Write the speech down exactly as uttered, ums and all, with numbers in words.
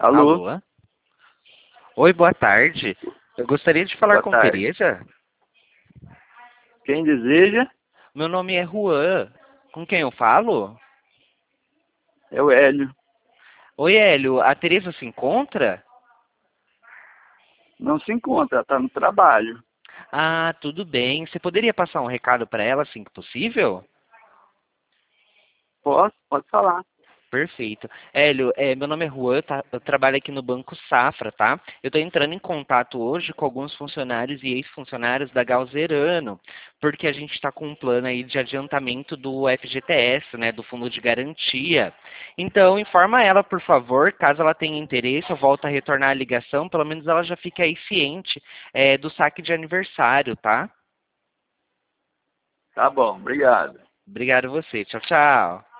Alô? Alô? Oi, boa tarde. Eu gostaria de falar Boa com tarde. Tereza. Quem deseja Meu nome é Juan. Com quem eu falo? é o Hélio. Oi, Hélio. A Tereza se encontra? Não se encontra, ela está no trabalho. Ah, tudo bem. Você poderia passar um recado para ela assim que possível? Posso? Pode falar. Perfeito. Hélio, é, meu nome é Juan, tá? Eu trabalho aqui no Banco Safra, tá? Eu estou entrando em contato hoje com alguns funcionários e ex-funcionários da Galzerano, porque a gente está com um plano aí de adiantamento do F G T S, né, do Fundo de Garantia. Então, informa ela, por favor, caso ela tenha interesse, eu volto a retornar a ligação, pelo menos ela já fica aí ciente, é, do saque de aniversário, tá? Tá bom, obrigado. Obrigado a você. Tchau, tchau.